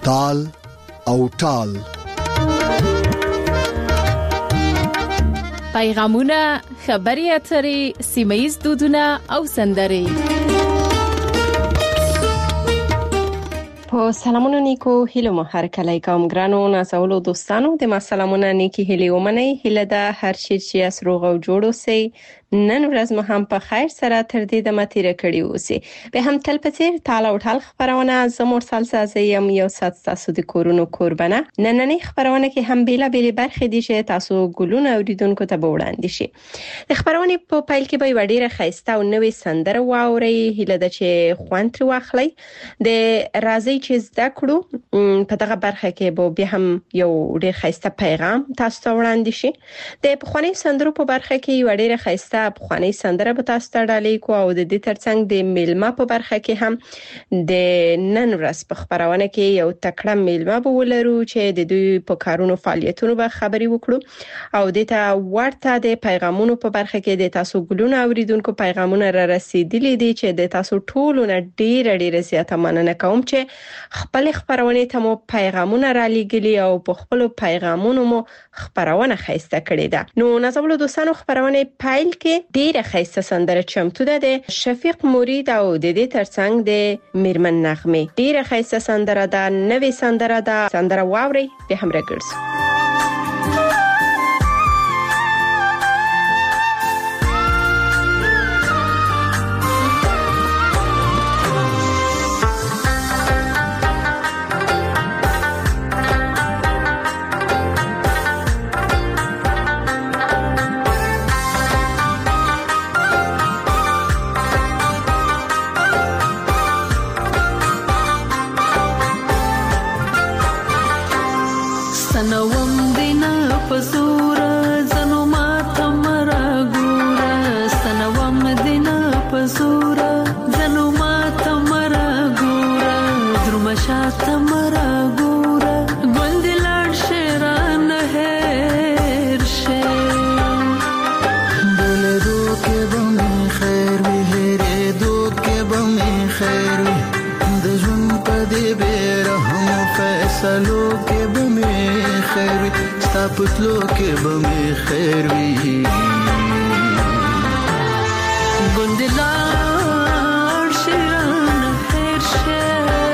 تال او ټال. پیغامونه، خبري اترې، سیمه‌ییز دودونه او سندرې. په سلامونو نیکو هیلو مو هر کله کوم ګرانو نازولو دوستانو د ما سلامونه نیکی هیلې ومنئ. هیله ده هر شي چې اسروغ او جوړ اوسئ. نن ورځ مو هم په خیر سره تر دې د متیره کړی اوسئ. به هم تل پڅیر تال او ټال خبرونه زموږ سلسله یم یو سات تاسو د کورونو قربانه. نننې خبرونه کې هم بیلا بیل برخې دي چې تاسو ګلونه اوریدونکو ته وړاندې شي. د خبرونه په پایل کې به وړاندې خایسته او نوې سندره واوري. هیله ده چې خوند تر واخلئ. د راځي چې زده کړو په دغه برخه کې به هم یو ډېر خایسته پیغام تاسو ته وړاندې شي. د پخوانی سندرو په برخه کې یو ډېر خایسته پخوانی سندره به تاسو ته ډالۍ کو او د دې ترڅنګ د میلمه په برخه کې هم د نن ورځ په خبرونه کې یو تکړه میلمه به ولرو چې د دوی په کارونو فعالیتونو به خبري وکړو او د ته ورته د پیغامونو په برخه کې د تاسو ګلونه اوریدونکو پیغامونه را رسیدلي دي چې د تاسو ټولو نه ډېر زیاته مننه کوم چې خپل خبرونه ته مو پیغامونه را لېږلي او په خپل پیغامونو مو خبرونه خایسته کړې ده. نو نازولو دوستانو خبرونه پایل کې ډیره خایسته سندره چمتو ده د شفیق مرید او د دې ترڅنګ د میرمن نغمه. ډیره خایسته سندره ده، نوې سندره ده. سندره واوري به هم راګرځو. پتلو کې به مې خیر وي ګوندلار شیران خیر شه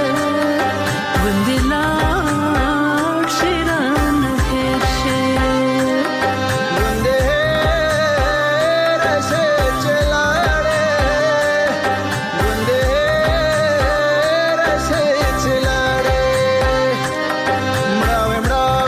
ګوندلار شیران خیر شه ګوندې رسې چلاړې ګوندې رسې چلاړې مړاوې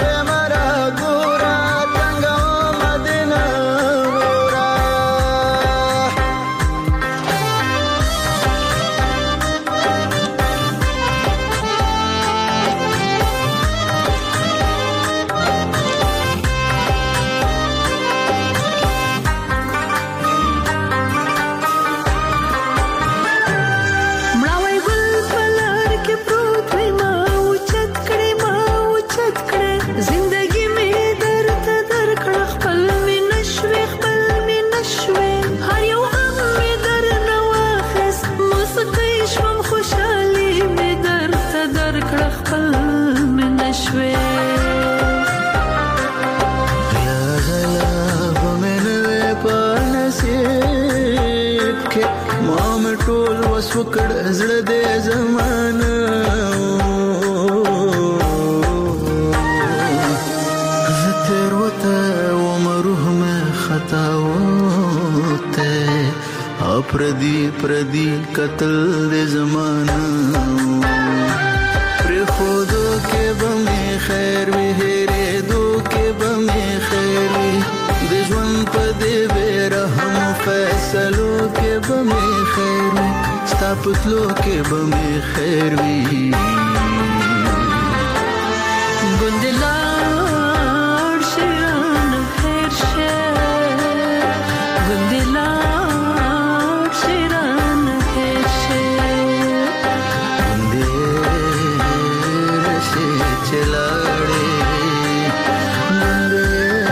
وکړ زړه دې زمانه زتر وته عمره مې خطا وته پردي قتل دې زمانه پر خودو کې به مې خیر وي هره دو کې به مې خیر وي د ژوند په دې رحم فیصلو کې به مې خیر وي پتلو کې به مې خیر وي ګوندلار شیران خیر شه ګوندلار شیران خیر شه ګوندې رسې چلاړې ګوندې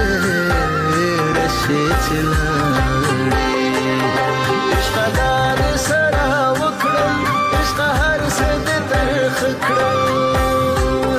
رسې چلاړې عشقدار سره وکړم عشق هر څه دې ترخ کړم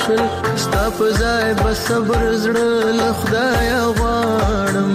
شول ستا په ځای به صبر زړه له خدایه غواړم.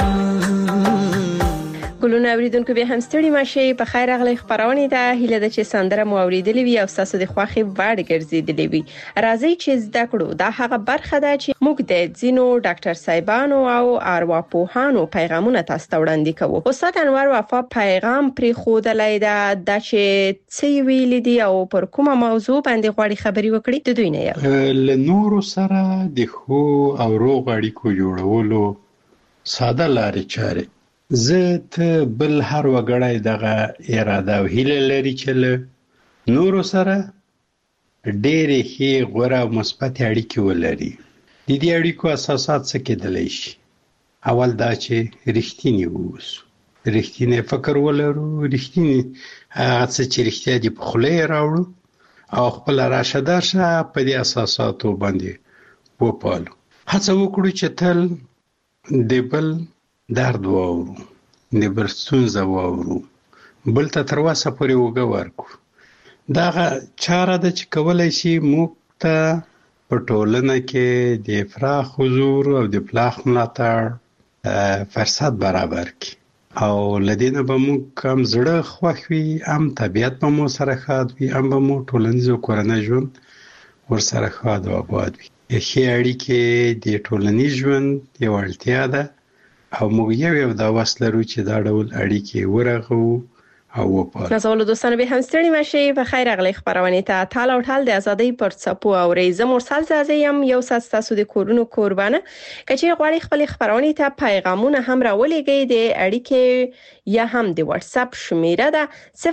ګلونه اوریدونکو به هم ستړي ماشي په خیر اغلی خبرونه ده هیله ده چې سندره مو اوریدلې وي او تاسو د خوخي وړ ګرځیدلې وي. راځي چې زده کړو دا هغه برخه ده چې موږ د ځینو ډاکټر صاحبانو او ارواپوهانو پیغامونه تاسو ته وړاندې کوو. استاد انور وفا پیغام پرې خودلای ده چې څه ویل دي او پر کومه موضوع باندې غواړي خبري وکړي د دوی نه یو له نورو سره د خو او روغ اړیکو جوړولو ساده لارې چارې زه ته بل هر وګړی دغه اراده او هیله لري چې له نورو سره ډېرې ښې غوره او مثبت اړیکې ولري. د دې اړیکو اساسات څه کېدلی شي؟ اول دا چې رښتینی اوسو، رښتینی فکر ولرو، رښتینی هغه څه چې رښتیا دي په خوله یې راوړو او خپل راشه درشه په دې اساساتو باندې وپالو. هڅه وکړو چې تل د بل درد واورو، د بل ستونزه واورو، بل ته تر وسه پورې وګه ورکړو. دغه چاره ده چې کولی شي موږ ته په ټولنه کې د افراط حضور او د پلاخ ملاتړ فرصت برابر کړي او لدینه به موږ هم زړه خوښ وي، هم طبیعت به مو سره ښاد وي، هم به مو ټولنیز او کورنی ژوند ورسره ښاد او آباد وي. ښې اړیکې د ټولنیز ژوند یوه اړتیا ده او موږ یو دا وس لرو چې دا ډول اړیکې ورغو او وپال. نازولو دوستانو به هم ستړي ماشي په خیر اغلی خبرونه ته تال او ټال د ازادۍ پر څپو او ریزه مرسل زازیم یو ساعت تاسو د کورونو قربانه کچې غواړي خپل خبرونه ته پیغامونه هم راولېږي د اړیکې یا هم د واتس اپ شمیره ده 0042022112401501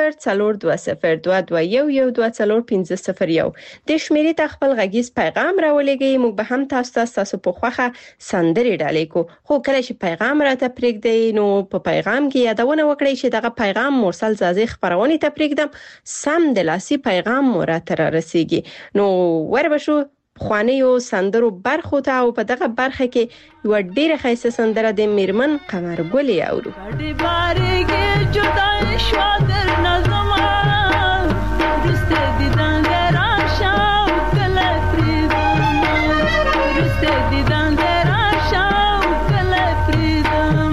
د شمیرې ته خپل غږیز پیغام راولېږي. موږ به هم تاسو په خوخه سندري ډالې کو خو کله چې پیغام راته پرېږدي نو په پیغام کې یادونه وکړئ چې دغه پیغام مرسل زازي خبرونه ته پرېږدم سم د لاسي پیغام مرته رسیږي. نو وربشو خوانیو سندرو برخو ته او په دغه برخه کې یو ډیره خیسه سندره د میرمن قمر ګلې اورو. ډېر بارګي جدا شو در نظم رسته دیدن راشه کله فریدم رسته دیدن راشه کله فریدم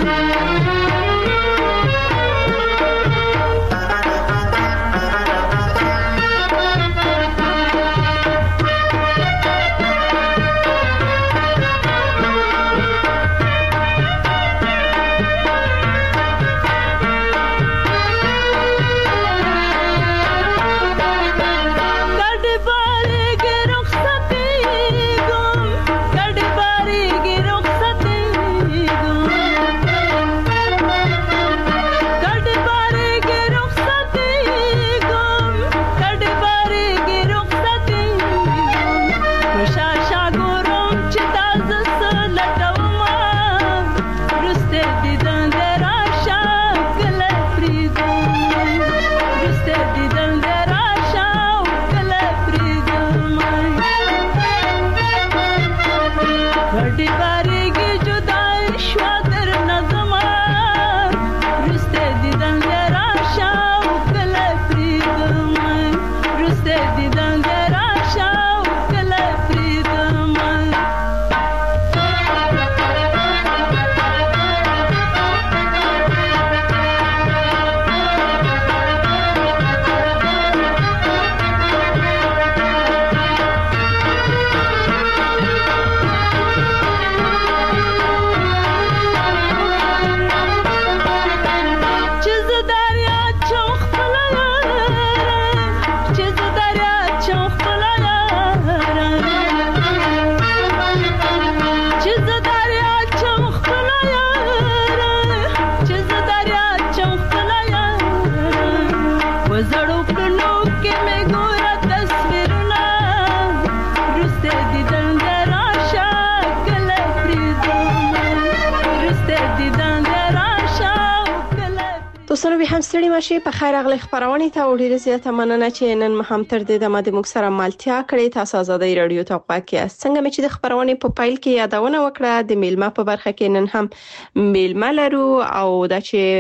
دوستانو به هم ستړي ماشي په خیر اغلی خبرونه ته ډیره زیاته مننه چې نن هم تر دې د ماده موږ سره مالتیا کړې. تاسو آزادۍ رادیو ته وقایه څنګه چې د خبرونه په پایل کې یادونه وکړه د میلمه په برخه کې نن هم میلمه لرو او دا چې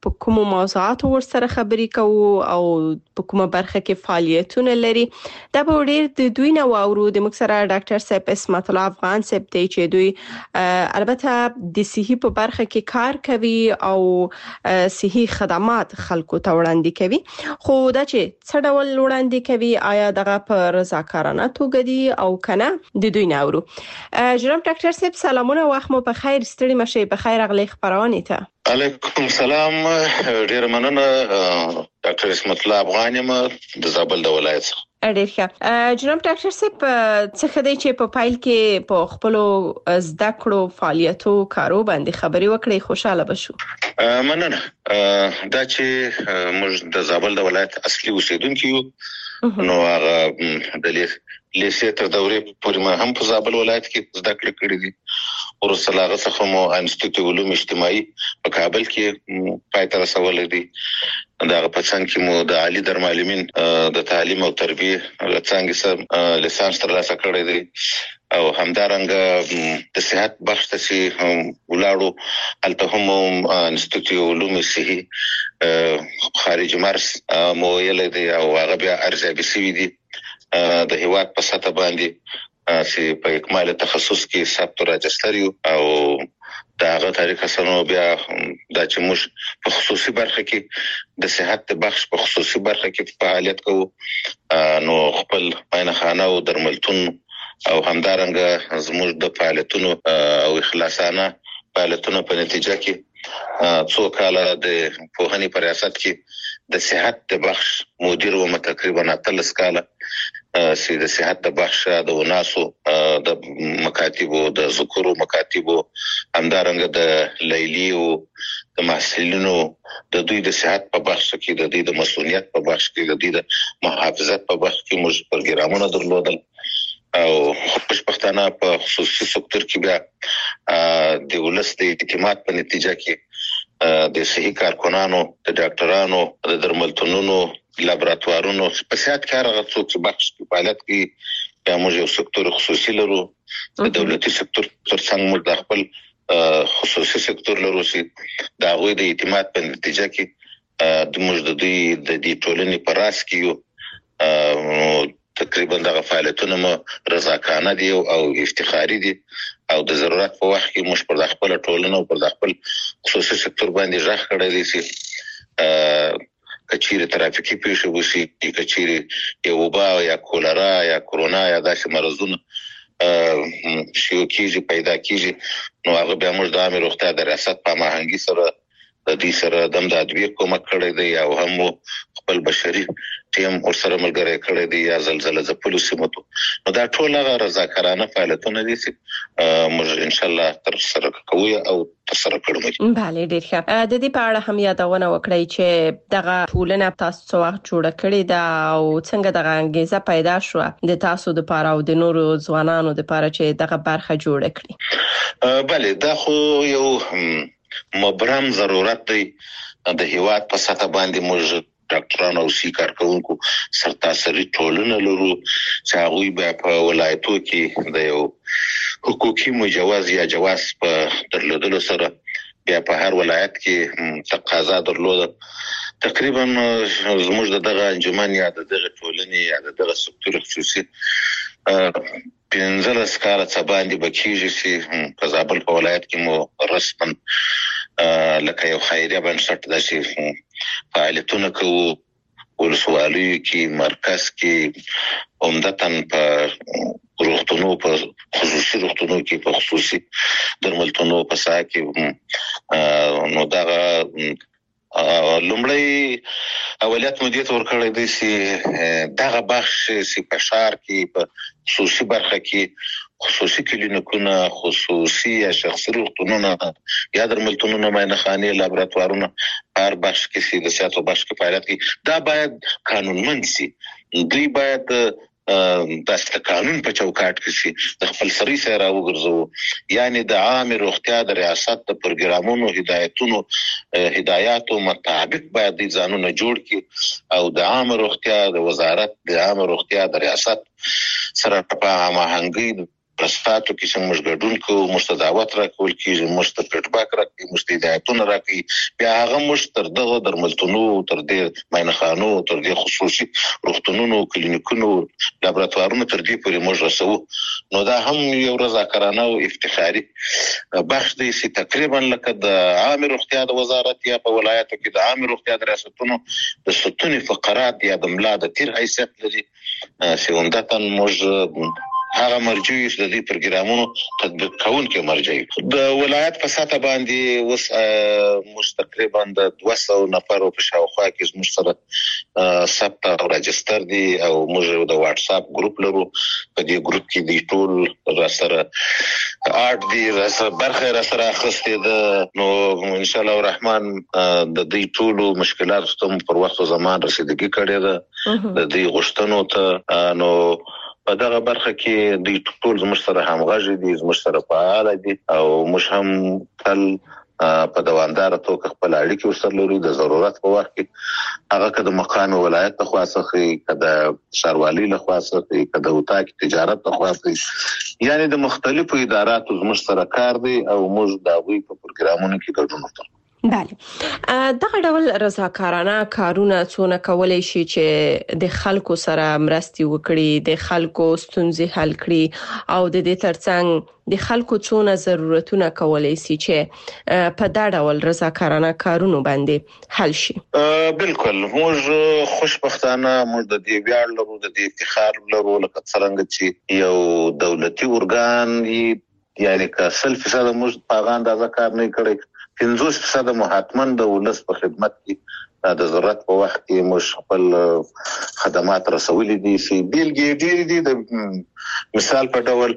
په کوم موضوعاتو ورسره خبرې کوو او په کومه برخه کې فعالیتونه لري. دا به ډیر د دوی نه واورو. د موږ سره ډاکټر صاحب اسمت الله افغان صاحب دی چې دوی البته د صحي په برخه کې کار کوي او صحي خدمات خلکو ته وړاندې کوي. خو دا چې څه ډول وړاندې کوي، آیا دغه په رضاکارانه توګه دي او کنه، د دوی نه اورو. جناب ډاکټر صاحب سلامونه، وخت مو په خیر، ستړي مشه، په خیر اغلی خبرونه ته. علیکم سلام، ډیر مننه. ډاکټر اسمت الله افغان یم د زابل د ولایت څخه. ډیر ښه. جناب ډاکټر صاحب څه خدای چې په پایل کې په خپل زده کړو فعالیتو کارو باندې خبري وکړي، خوشاله بشو. مننه. دا چې موږ د زابل د ولایت اصلي اوسیدونکو یو، نو هغه د لیسې تر دورې پورې ما هم په زابل ولایت کې زده کړې کړې دي. ورسره هغه څخه مو انسټیټیوټ علوم اجتماعي په کابل کې پای ته رسولې دي. دا په څنګه کې مو د عالی درمعلمین د تعلیم او تربیه څنګه سره لیسانس ترلاسه کړی دی، او همدارنګه د صحت بخش ته چې ولاړو هلته هم انسټیټیوټ علوم صحي خارج مرز مو ویلې دی، او هغه بیا ارزیابي شوی دی د هیواد په سطح باندې چې په اکمال تخصص کې ثبت راجستر یو، او دا هغه طریقه سره بیا دا چې موږ په خصوصي برخه کې د صحت بخش په خصوصي برخه کې فعالیت کوو، نو خپل معاینخانه او درملتون او همدارنګه زموږ د فعالیتونو او اخلاصانه فعالیتونو په نتیجه کې څو کاله د پوهنې په ریاست کې د صحت بخش مدیر وم، تقریبا 13 کاله چې د صحت د بخش د وناسو د مکاتبو د ذکرو مکاتبو همدارنګه د لیلی او د محصلینو د دوی د صحت په بخش کې د دوی د مسؤلیت په بخش کې د دوی د محافظت په بخش کې موږ پروګرامونه درلودل، او خوشبختانه په خصوصي سکتور کې بیا د ولس د اعتماد په نتیجه کې د صحي کارکونانو، د ډاکټرانو، د درملتونونو، لابراتوارونو په صحت کې هغه څوک چې بخش په فعالیت کې یا موږ یو سکتور خصوصي لرو، د دولتي سکتور ترڅنګ موږ د خپل خصوصي سکتور لرو چې د هغوی د اعتماد په نتیجه کې د موږ د دوی د دې ټولنې په راس کې یو. تقریبا دغه فعالیتونه مو رضاکارانه دي او افتخاري دي، او د ضرورت په وخت کې موږ پر خپل ټولنه او پر خپل خصوصي سکتور باندې ځخ کړی دي چې کچيري ترافیکي پیښې وشي، کچيري یو وبا یا کولرا یا کرونا یا داسې مرزونه شیو کیږي پیدا کیږي، نو هغه بیا موږ د عامه روغتیا د ریاست په هماهنګي سره د دې سره د ادویه کومک کړی دی، او هم خپل بشري ټیم ورسره ملګری کړی دی یا زلزلہ ځپلو سیمو ته. نو دا ټول هغه رضاکارانه فعالیتونه دي چې موږ ان شاء الله تر سره کوو او تر سره کړو. بله، ډیر ښه. د دې په اړه هم یادونه وکړئ چې دغه ټولنه تاسو څو وخت جوړ کړې ده او څنګه دغه انګیزه پیدا شو د تاسو د لپاره او د نورو ځوانانو د لپاره چې دغه برخه جوړ کړي. بله، دا خو یو مبرم ضرورت دی. د هیواد په سطح باندې موږ ډاکټرانو او سی کارکونکو سرتاسري ټولنه لرو چې هغوی به په ولایتو کې د یو حقوقي مجوز یا جواز په درلودلو سره بیا په هر ولایت کې تقاضا درلوده. تقریبا زموږ دغه انجمن یا دغه ټولنې یا دغه سکتور خصوصي 15 کاله څه باندې بکیږي چې په زابل په ولایت کې مو رسمن لکه یو خیریه بنسټ داسې فعالیتونه کوو، ولسوالیو کې، مرکز کې، عمدتاً په روغتونو، په خصوصي روغتونو کې، په خصوصي درملتونو په ساحه کې. نو دغه لومړی اولیت مدیر ورکړی دی چې دغه بخش چې په ښار کې په خصوصي برخه کې خصوصي کلینیکونه، خصوصي یا شخصي روغتونونه یا درملتونونه، معاینخانې، لابراتوارونه هر بخش کې چې د صحت بخش کې فعالیت کوي، دا باید قانونمند شي. دوی باید د قانون په چوکاټ کې شي، د خپل سری سره وګرځو، یعنی د عامه روغتیا د ریاست د پروګرامونو هدایاتو مطابق باید د ځانونه جوړ کړي او د عامه روغتیا د وزارت د عامه روغتیا د ریاست سره په هماهنګي پرستاتو کې چې موږ ګډون کوو، موږ ته دعوت راکول کېږي، موږ ته فیډباک راکوي، موږ ته هدایتونه راکوي. بیا هغه موږ تر دغه درملتونو، تر دې معاینخانو، تر دې خصوصي روغتونونو، کلینیکونو، لابراتوارونو تر دې پورې موږ رسوو. نو دا هم یو رضاکارانه او افتخاري بخش دی چې تقریبا لکه د عامه روغتیا د وزارت یا په ولایتو کې د عامه روغتیا د ریاستونو د ستوني فقرات یا د ملا د تیر حیثیت لري، چې عمدتاً موږ هغه مرجع یو د دې پروګرامونو تطبیق کوونکي مرجع د ولایت په سطح باندې اوس موږ تقریبا د 200 نفرو په شاوخوا کې زموږ سره ثبت او راجستر دي، او موږ د واتس اپ ګروپ لرو. په دې ګروپ کې د ټول را سره آرټ دي، را سره برخه، را سره اخستې ده. نو ان شاء الله الرحمن د دې ټول مشکلات ته پر وخت او زمان رسیدګي کړې ده د دې غوښتنو ته. نو په دغه برخه کې د ټول زموږ سره همغږي دي، زموږ سره فعال دي، او موږ هم تل په دوامدار توګه خپل اړیکې ورسره لرو. د ضرورت په وخت کې هغه که د مقام ولایت له خوا څخه، که د ښاروالۍ له خوا څخه، که د اتاق تجارت له خوا څخه، یعنی د مختلفو اداراتو زموږ سره کار دی او موږ د هغوی په پروګرامونو کې ګډون کوو. بله، دغه ډول رضاکارانه کارونه څونه کولای شي چې د خلکو سره مرستي وکړي، د خلکو ستونزې حل کړي، او د دې ترڅنګ د خلکو څونه ضرورتونه کولای شي چې په دا ډول رضاکارانه کارونو باندې حل شي. بالکل، موږ خوشبختانه موږ د دې ویاړ لرو، د دې افتخار لرو، لکه څنګه چې یو دولتي ارګان یعنی که 100% موږ په هغه اندازه کار نه کړی، 50% محتمن د ولس په خدمت کې د ضرورت په وخت کې موږ خپل خدمات رسولي دي. چې بیلګې ډېرې دي. د مثال په ډول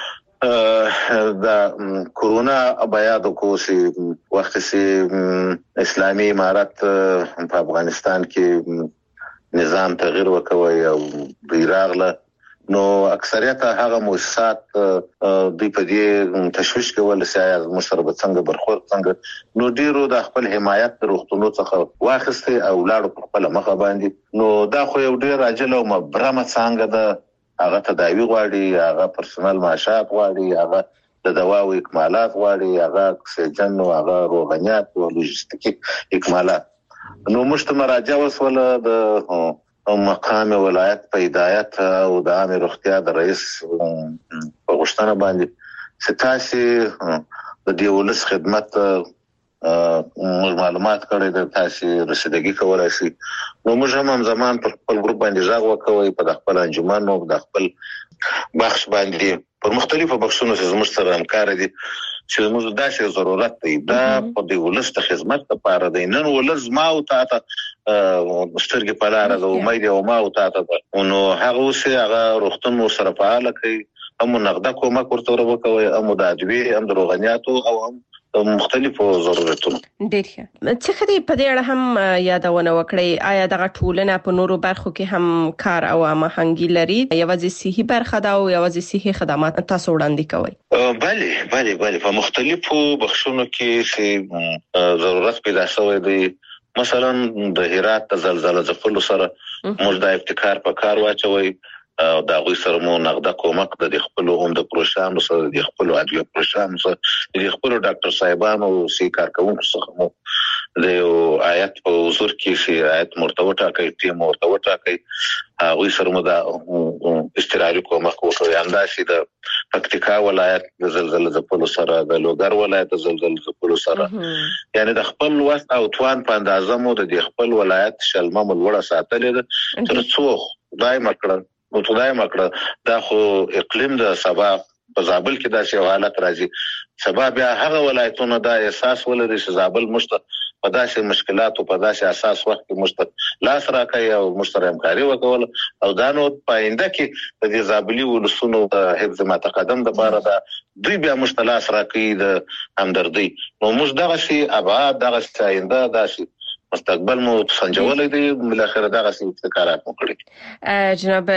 د کورونا بیاد کو چې وخت چې اسلامي امارت په افغانستان کې نظام تغییر وکوي او بیراغله، نو اکثریت هغه مؤسسات دوی په دې تشویش کول چې موږ سره به څنګه برخورد څنګه. نو ډیرو د خپل حمایت د روغتونو څخه واخیسته او لاړو په خپل مخه باندې. نو دا خو یو ډیر عاجل او مبرمه څنګه ده، هغه تداوی غواړي، هغه پرسونل معاشات غواړي، هغه د دوا او اکمالات غواړي، هغه اکسیجن او هغه روغنیات او لوجستیکي اکمالات. نو موږ ته مراجعه وسوله د مقام ولایت په هدایت او د عامه روغتیا د رئیس په غوښتنه باندې چې تاسو د دې ولس خدمت معلومات کړئ، د تاسو رسیدګي کولای شي. نو موږ هم زمان پر خپل ګروپ باندې ځاغ وکوي، په خپل انجمن او د خپل بخش باندې پر مختلفو بخشونو چې زموږ سره همکار دي چې موږ داسې ضرورت دی دا په دې ولس ته خدمت لپاره دی. نن ولس ما او تاسو سترګې په لار د امید او ما او تاسو، نو هغه اوسه هغه روغتون مو سره فعال کوي، هم نقده کومک ورته وکوي، هم د ادویه، هم د روغنیاتو، او هم مختلفو ضرورتونو. ډیر ښه. څه خدي په دې اړه هم یادونه وکړئ، آیا دغه ټولنه په نورو برخو کې هم کار او هماهنګي لري؟ یوازې صحي برخه دا او یوازې صحي خدمات تاسو وړاندې کوئ؟ بله په مختلفو بخشونو کې چې ضرورت پیدا شوی دی. مثلا د هرات د زلزلې ځپلو سره موږ د ابتکار په کار واچوي، دا غوي سره مو نقده کومک د خپل عمده پروژانو سره، د خپل ادویه پروژانو سره، د خپل ډاکټر صاحبانو او سی کارکونکو څخه مو د آیت په حضور کې چې آیت مرتبطه کوي، ټیم مرتبطه کوي، غوي سره مو د استراحت کومک وکړي. انداسي د پکتیکا ولایت د زلزلې ځپلو سره، د لوګر ولایت د زلزلې ځپلو سره، یعنی د خپل وس او توان په اندازه مو د خپل ولایت شلمه ملوړه ساتلې ده تر څو دای مکړه. دا خو اقلیم د سبا په زابل کې داسې حالت راځي، سبا بیا هغه ولایتونه دا احساس ولري چې زابل مشته په داسې مشکلاتو په داسې اساس وخت کې مشته لاس راکړي او مشترک همکاري وکول، او دا نو پاینده کې د دې زابلي ولسونو د حفظ متقدم د بار دا دوی بیا مشتلاس راکړي د همدردي. نو موږ دغه شی ابعاد دغه آینده داسې مستقبل مو سنجولې دي بل اخر دغه ابتکارات مو کړی. جناب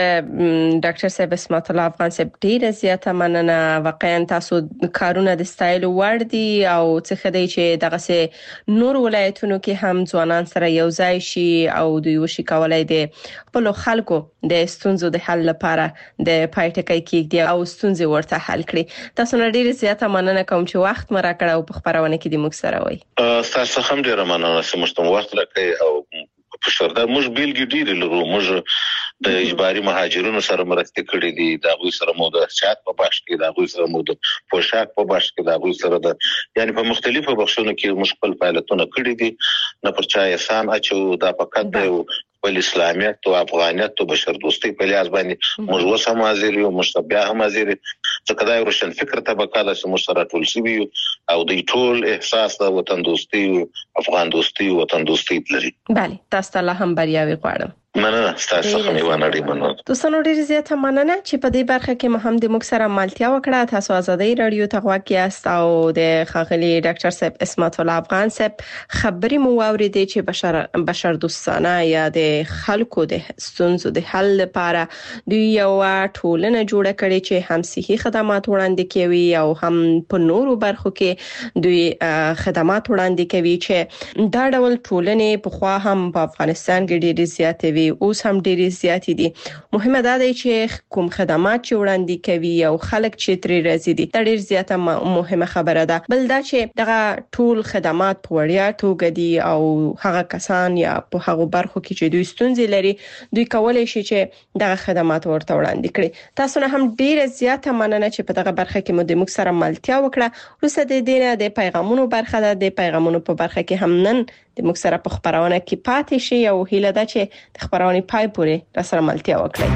ډاکټر صاحب اسمت الله افغان صاحب ډیره زیاته مننه. واقعا تاسو کارونه د سټایل ور دي او څه خدای چې دغه سه نور ولایتونو کې هم ځوانان سره یو ځای شي او دوی وشي کولای دي خپل خلکو د ستونزو د حل لپاره د پایټکای کېږي او ستونزې ورته حل کړي. تاسو نه ډیره زیاته مننه کوم چې وخت مو راکړ او په خبرونه کې د موږ سره وای. تاسو هم ډیره مننه چې موږ وخت راکړی او په شردا موږ بیلګې ډیره لرو. موږ د اجباري مهاجرونو سره مرسته کړې دي، دا غوي سره مو د شات په بخش کې، دا غوي سره مو د پوشاک په بخش کې، دا غوي سره د یعنی په مختلفو بخشونو کې مشکل فعالیتونه کړې دي. نه پر چا احسان اچو دا فقط د ول اسلامیت او افغانیت او بشر دوستي په لحاظ باندې موږ وسم حاضر یو مشتبه هم حاضر څنګه دا روشن فکر طبقه د موږ سره ټول شي او د ټول احساس د وطن دوستي افغان دوستي وطن دوستي لري. بله تاسو ته هم بریاوي غواړم. مننه تاسو هم یو نړۍ مننه. دوستانو ډیر زیاته مننه چې په دې برخه کې هم د موږ سره مالتیا وکړه. تاسو آزادۍ رادیو ته غواړئ است او د خاغلی ډاکټر صاحب اسمت الله افغان صاحب خبري مو اوریدې چې بشر دوستانه یا د خلکو د ستونزو د حل لپاره دوی یو ټولنه جوړه کړې چې هم صحي خدمات وړاندې کوي او هم په نورو برخو کې دوی خدمات وړاندې کوي چې دا ډول ټولنې په خوا هم په افغانستان کې ډېر زیاتې اوس هم ډېری زیاتې دي. مهمه ده چې کوم خدمات چې وړاندې کوي او خلک چې ترې راځي دي دا ډېر زیاته مهمه خبره ده. بل دا چې دغه ټول خدمات په وړیا توګه دي او هغه کسان یا په هغه برخو کې چې دوی ستونزې لري دوی کولای شي چې دغه خدمات ورته وړاندې کړي. تاسو نه هم ډېر زیاته مننه چې په دغه برخه کې مو د موږ سره ملتیا وکړه. وروسته د دې د پیغامونو برخه ده. د پیغامونو په برخه کې هم نن د موږ سره په خبرونه کې پاتې شي او هیله ده چې د خبرونه پای پورې را سره ملتیا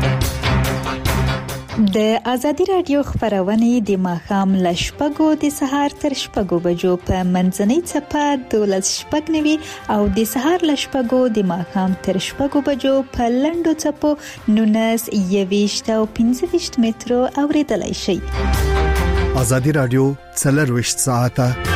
وکړي. د ازادي رادیو خبرونه د ماښام ل شپږو د سهار تر شپږو بجو په منځنۍ چپه 12:09 او د سهار ل شپږو د ماښام تر شپږو بجو په لنډو چپو 19 او 15 مترو اوریدلای شي. ازادي رادیو 24 ساعته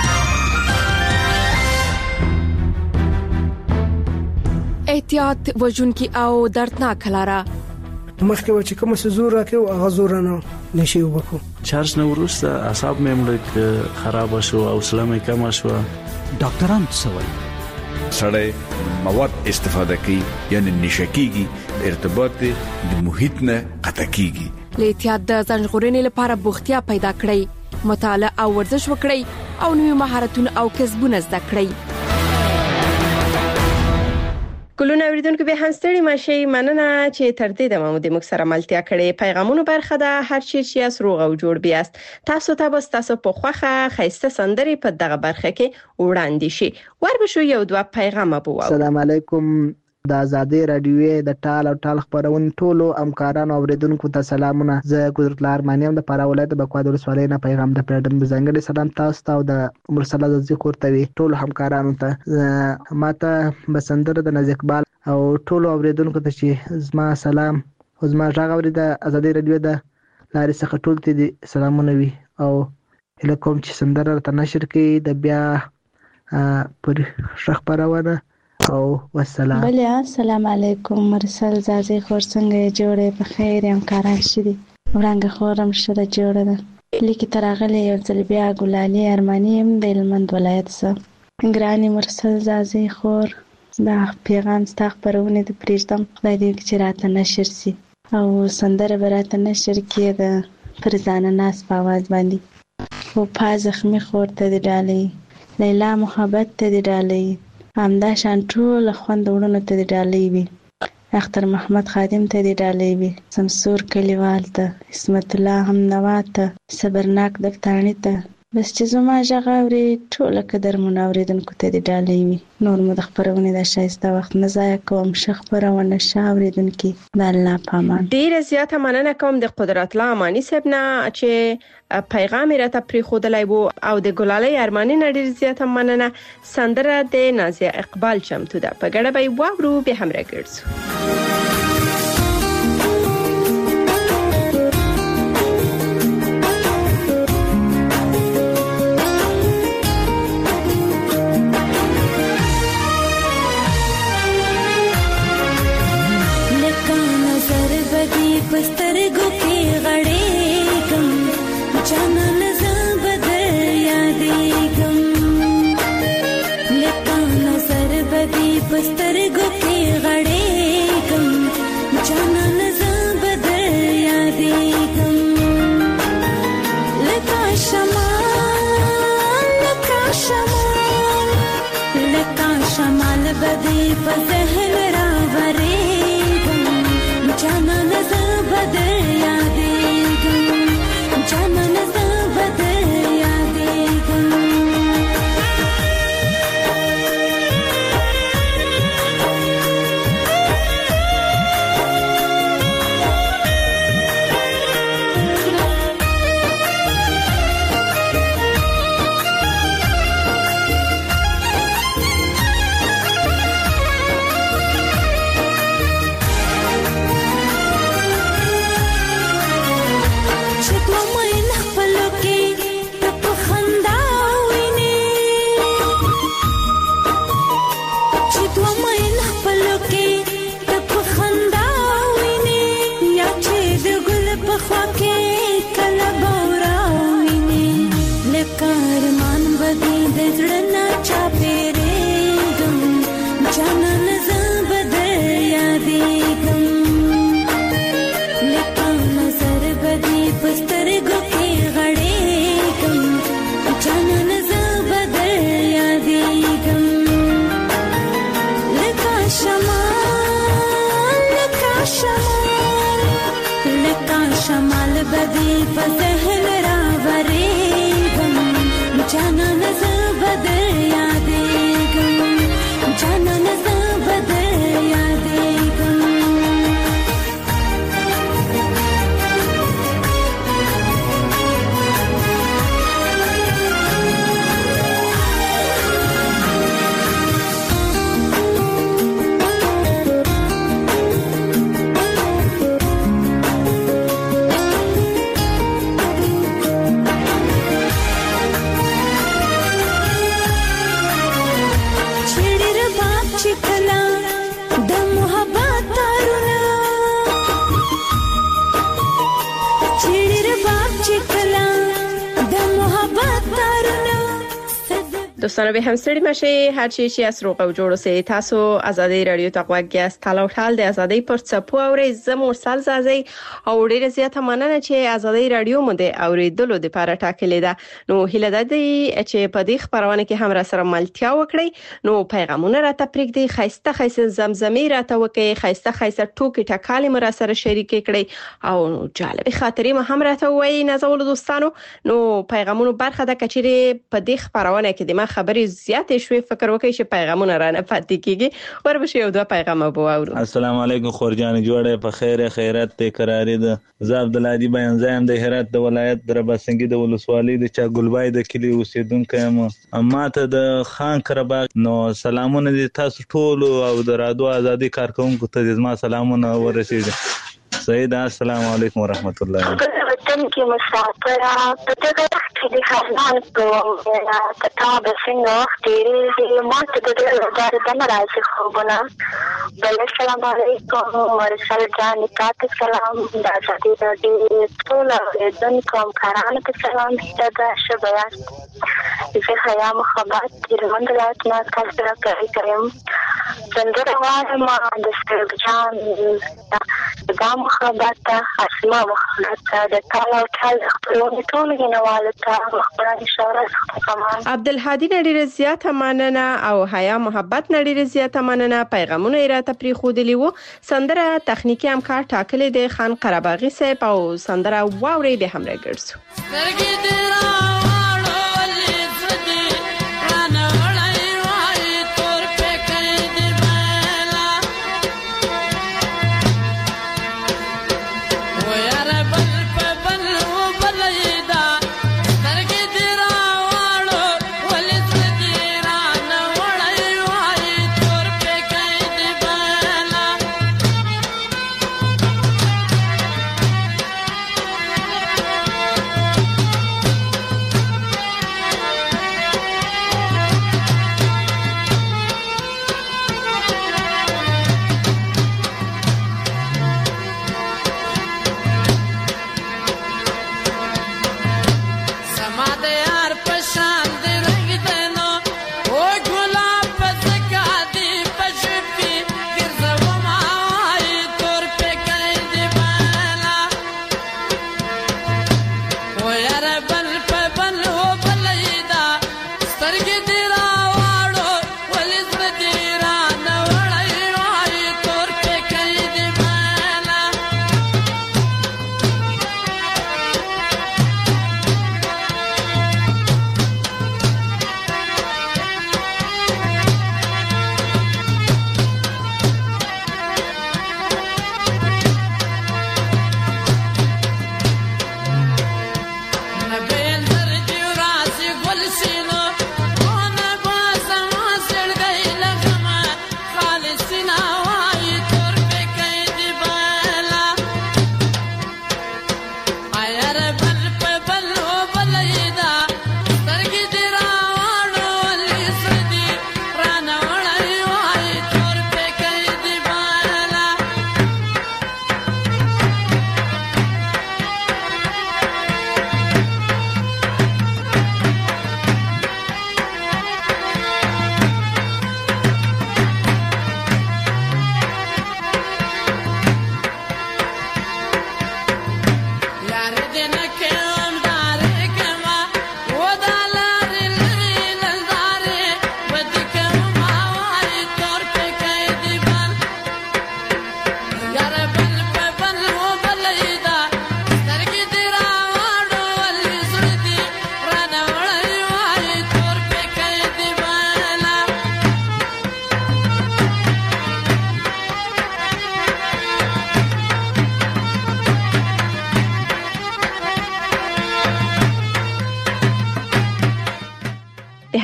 احتیاط وجونکی او دردناک لاره مخکې و چې کوم څه زور راکې او غزور نه نشي وکړو. چارج نو ورسته اعصاب مې مړ خراب شو او سلامه کم شو. ډاکټران څه وایي؟ سړی مواد استفاده کوي یعنی نشکیږي ارتباط د محیط نه قطع کیږي. احتیاط د ځنغورنې لپاره بوختیا پیدا کړئ، مطالعه او ورزش وکړئ او نوې مهارتونه او کسبونه زده کړئ. ګلونه اوریدونکو به هم ستړي ماشي. مننه چې تر دې دمو د موږ سره ملتیا کړې. پیغامونو برخه ده هر چی چې روغ او جوړ بیاست. تاسو ته بس تاسو په خوخه خیسته سندري په دغه برخه کې وړاندې شي. ور بشو یو دوه پیغام ابو. السلام علیکم. د ازادي رادیو د ټال او ټال خبرونه ټولو همکارانو اوریدونکو ته سلامونه. زه ګذرت لارمانیم د پاره ولایت د بکوادر سوالې نه پیغام د پردن بزنګل سلام تاسو ته او د مرسله د ذکر توي ټولو همکارانو ته ماته بسندره د نزیک بال او ټولو اوریدونکو ته چې زما سلام او زما ژغ اورید ازادي رادیو د لارې څخه ټول ته دي سلامونه وي او هله کوم چې سندره ته نشر کې د بیا پر خبرونه او والسلام. بله السلام علیکم. مرسل زازي خور څنګه جوړه په خیر ام کاران شدي ورنګ خورم شته جوړه ده لیکي ترغله یو ځل بیا ګلالي ارمانیم د هلمند ولایت څخه ګراني مرسل زازي خور دا پیغام ستاسو پرونه د پریږدم خدای دې چې راته نشر سي او سندره براته نشر کړي پر ځان ناس په आवाज باندې او پازخمي خور ته دی ډالې لیلا محبت ته دی ډالې همدا شان ټول خوند وړونو ته دی ډالې وي اختر محمد خادم ته دی ډالې وي سمسور کلیوال ته اسمت الله هم نواته صبرناک دفتانی ته بس چې زما ژغوري ټول قدر منوریدونکو ته دی ډالې وي نور مو د خبرونه د شایسته وخت نه ضایع کوم خبرونه شاوریدونکو د الله پامان. ډیر زیاته مننه کوم د قدرت الله امانی صاحب نه چې پیغام راته پری خودلای وو او د ګلالي ارمانی نه ډیر زیاته مننه. سندره د نازیه اقبال چمتو ده په ګډه به وورو به هم راګرځو. جانان زبدر یادېږم لکه نظر بدی پسترګو کې غړېږم جانان زبدر یادېږم لکه شمال بدی په ذهن راورېږم جانان زبدر یادېږم جانان زبدر یادېږم شمال بدی په ذهن راورېږم جانان زبدر یادېږم جانان زبدر یادېږم دوستانو به همسری مشه هر چی از روغ و جوړ اوسئ تاسو ازادي رادیو ته غوږ یاست تالو ټال د ازادي پر څپو اورئ زه مرسل زازي او ډیره زیاته مننه چې ازادي رادیو مو د اوریدلو لپاره ټاکلې ده نو هیله ده چې په دې خبرونه کې هم را سره ملتیا وکړئ نو پیغامونه راته پرېږدئ خیسته زمزمې راته وکړئ خیسته ټوکې ټکالې مو را سره شریک کړئ او جالب خاطرې مو هم راته وایي نازولو دوستانو نو پیغامونو برخه ده کچېره په دې خبرونه کې د ما خبرې زیاتې شوي فکر وکړئ چې پیغامونه رانه پاتې کیږي وربشه یو دوه پیغام به واورو السلام علیکم خورجان جوړه په خیر خیرت ته قرارې ده زه عبدالهادي بیان زایم د هرات د ولایت درباسنګي د ولسوالۍ د چا ګلبای د کلی اوسیدونکو یم ماته د خان کرباغ نو سلامونه دي تاسو ټول او د رادیو ازادي کارکونکو ته زما سلامونه ورسېږي سید السلام علیکم ورحمت الله وطن کې مسافر په دغه وخت کې د خزان په کتاب څنګه وخت ډېرې ماته د دې لپاره د ناراضي خوبونه بل السلام علیکم مرسل جان تاسو سلام د ازادي رادیو ټول اوریدونکو کارانو ته سلام د شبیا زه حیا مخابات د منډلات نه تاسو راکړی کوم څنګه روانه د سرجان د مخابات اسما مخابات د کاله ټال خپلونه ټول غنواله ته خبرانه شاوره عبدالهادي ډیره زیاته مننه او حیا محبت ډیره زیاته مننه پیغامونه راته پری خودلی وو سندره تخنیکی همکار ټاکلې د خان قرباغي صاحب او سندره واوري به هم راګرځو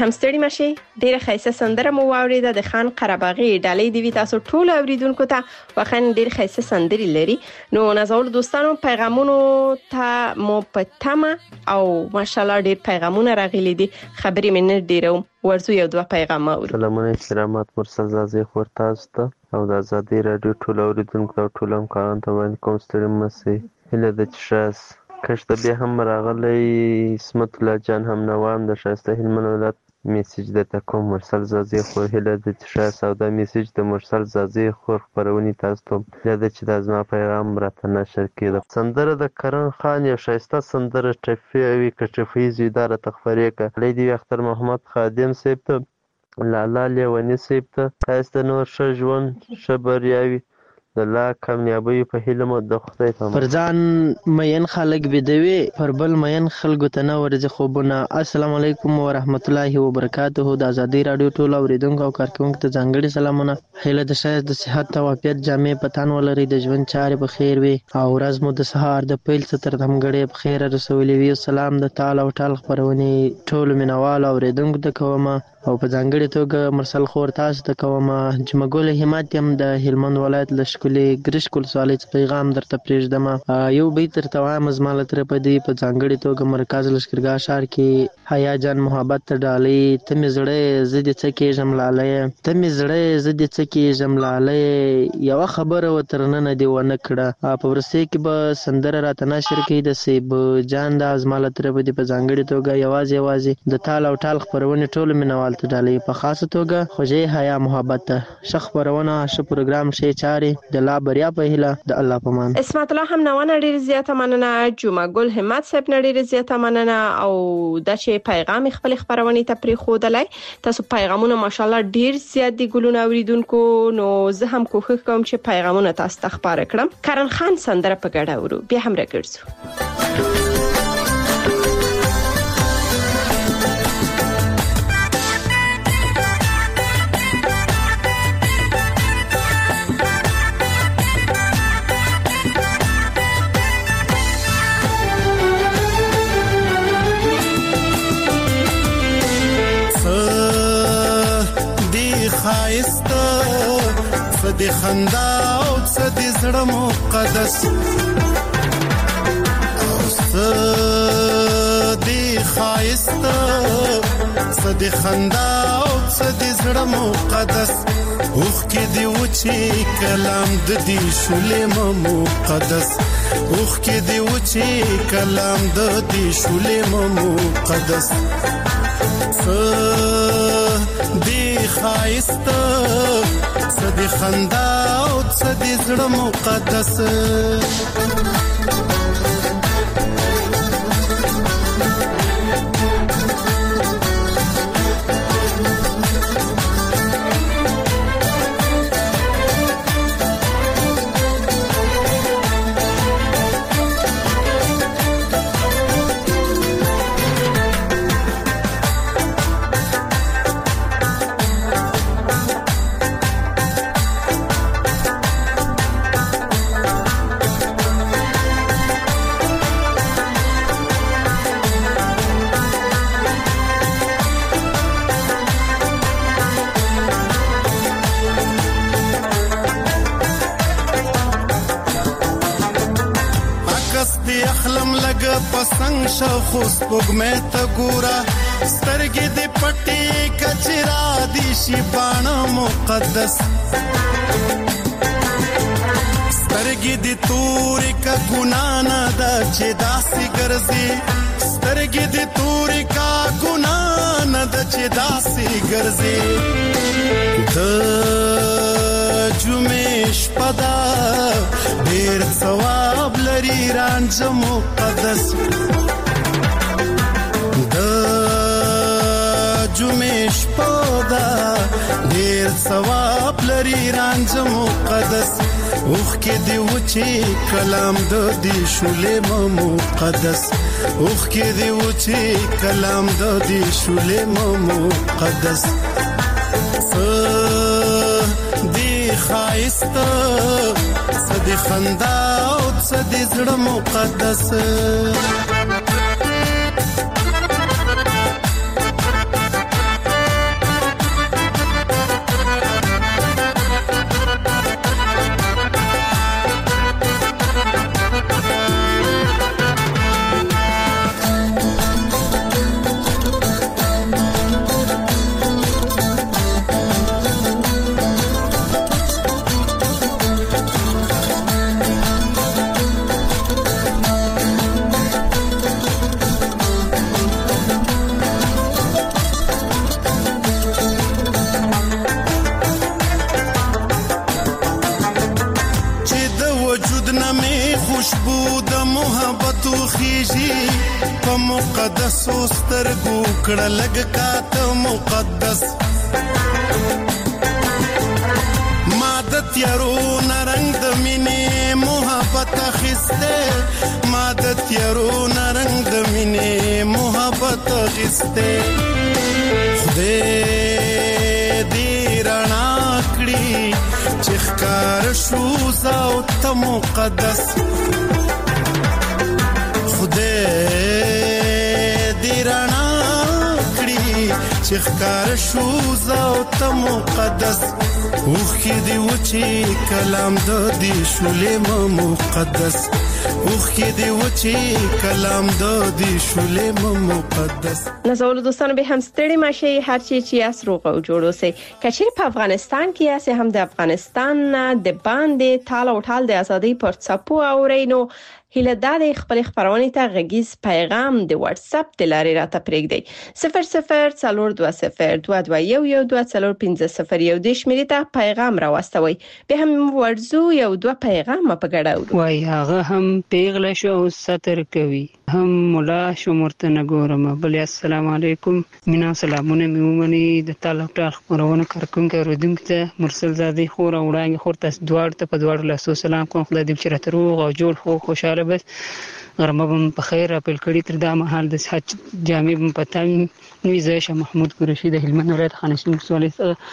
هم ستړي مشي. ډیره ښایسته سندره مو واوریده د خان قرهباغي ډالۍ دی تاسو ټول اوریدونکو ته. واخن ډیر ښایسته سندري لري. نو نازول دوستانو پیغامونو ته مو پټمه او ماشاءالله ډیر پیغامونه راغلي دي. خبرې مې نه ډیرو ورزو یو دوه پیغام اورو. سلامونه احترامات مرسل زازي خور تاسو ته او د آزادۍ رادیو ټول اوریدونکو او ټول همکارانو ته باندې کوم ستړي مشي. هله د چشاس کشته بیا هم راغلی اسمت الله جان هم نوام د شایسته هلمند ولایت میسج د تکوم مرسل زازي خور هله د چشاس او د میسج د مرسل زازي خور خبرونی تاسو ته د چې د ازما پیغام راته نشر کړه. سندره د کرن خان یو شایسته سندره ټفیوي کټفیز اداره تخفریه ک لیدي اختر محمد خادم سیب ته لالا لیونی سیب ته تاسو نور شجون شبریاوي د لا کامیابی په هیله مو د خدای په پر ځان مین خلک بيدوي پر بل مین خلکو ته نه ورځي خوبونه. السلام علیکم ورحمت الله وبرکاته. د آزادۍ رادیو ټول اوریدونکو او کارکونکو ته ځانګړي سلامونه. هیله د شایست د صحت او عافیت جامع پتان ولري د ژوند چارې په خیر وي او ورځ مو د سهار د پیل ستر دمګړې په خیر رسولي وي. سلام د تعالی او ټال خبرونه ټول مینوال اوریدونکو ته کوم او په ځانګړي توګه مرسل خور تاسو ته کوم. جمګول همت هم د هلمند ولایت لشکلي ګریش کول سوالې پیغام درته پریږدم. یو به تر توام زماله تر په دې په ځانګړي توګه مرکز لشکرګاه شهر کې حیا جان محبت ډالۍ ته مزړې زدي څکه جملاله ته مزړې زدي څکه جملاله یو خبره وترنه دی ونه کړه په ورسې کې به سندره راته نشر کې د سیب جان د ازماله تر په دې په ځانګړي توګه یوازې د تال او ټال خبرونه ټول مینوال ډالۍ په خاصه توګه خوږه حیا محبت شخ پرونه ش پروګرام شي چاري د لا بریا په هله د الله پمان. اسمت الله هم نوانه ډیر زیاته مننه. جمعه ګل همت صاحب ډیر زیاته مننه او د چې پیغام خپل خبرونه ته پری خودلای. تاسو پیغامونه ماشاءالله ډیر زیات دي ګلونه اوریدونکو. نو زه هم کوښښ کوم چې پیغامونه تاسو ته خبره کړم. کرن خان سندره په ګډه ورو بیا هم راګرځو. د خندا او د زړه مقدس او د خایست د خندا او د زړه مقدس اوخ کې دی وچی کلام د دې شولې مقدس اوخ کې دی وچی کلام د دې شولې مقدس دی خایست صدی خندا او صدی زړه مقدس پسنګ شو خوس پګمه ته ګورا سترګې دې پټي کچرا دي شي باڼه مقدس سترګې دې تورې کا ګنا نه دا چې داسې ګرځي سترګې دې تورې کا ګنا نه دا چې داسې ګرځي د جمعې شپدا ډېر ثواب لري رانځ مقدس د جمعې شپدا ډېر ثواب لري رانځ مقدس اوخ کې دی وچی کلام د دې شولې مقدس اوخ کې دی وچی کلام د دې شولې مقدس خایست صدی خندا او صدی زړه مقدس وجود نمې خوشبو د محبت خيږي په مقدس سترګو کړه لګ کاته مقدس مادت یارو نرنګ د مینې محبت خسته مادت یارو نرنګ د مینې محبت خسته خدای دې رڼا کړی چې ښکار شو زاو ته مقدس خدای دې رڼا کړی چې ښکار شو زاو ته مقدس اوخې دی وچی کلام د دې شولې مقدس اوخې دی وچی کلام د دې شولې مقدس. نازولو دوستانو به هم ستړي ماشي هر چی چې اس روغ او جوړ اوسئ. کچې په افغانستان کې اسه هم د افغانستان د باندې تال او ټال د ازادۍ پر څپو اورینو هله د خپل خبرونه ته غږیز پیغام د واتس اپ د لارې راته پرېږدئ 00420221124015 د شمیرې ته پیغام راوستوي به هم ورزو یو دوه پیغام په ګډه ورو وای هغه هم پیغله شو ستر کوي هم مولا شو مرتنه ګورم بل السلام علیکم مینا سلامونه میومني د تعلق خبرونه کارکونکو رودونکو ته مرسل زادي خور او وړاندې خور تاسو دوړ ته په دوړ له سلام کوم خدای دې چې روغ او جوړ خو خوشاله بس غرمه په خیر اپل کړی تر دا مهال د حج جامع پته نوې زشه محمود قریشي د هلمند ولایت خانشین سوالې